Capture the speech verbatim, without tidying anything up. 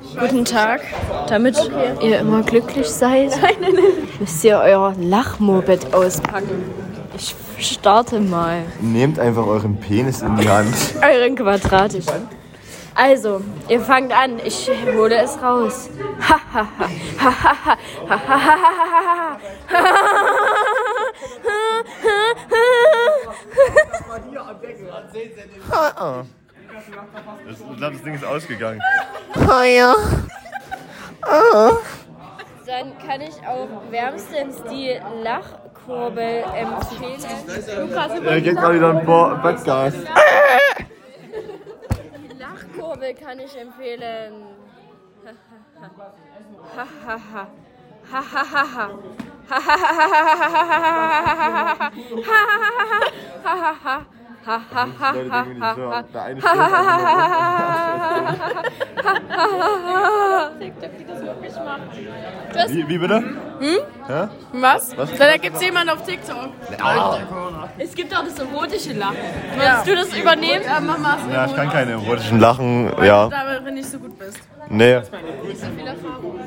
Guten Tag. Damit ihr immer glücklich seid, müsst ihr euer Lachmoped auspacken. Ich starte mal. Nehmt einfach euren Penis in die Hand. Euren quadratischen. Also, ihr fangt an. Ich hole es raus. Ich glaube, das Ding ist ausgegangen. Oh ja. Dann kann ich auch wärmstens die Lachkurbel empfehlen. Er geht gerade wieder ein Podcast. Die Lachkurbel kann ich empfehlen. Wie, wie bitte? Hm? Hä? Was? Was? Da gibt's jemanden auf TikTok. Ja. Es gibt auch das erotische Lachen. Willst du das übernehmen? Ja, mach mal. Ja, ich kann keine erotischen Lachen, ja. Darin nicht so gut bist. Nee. Nicht so viel Erfahrung.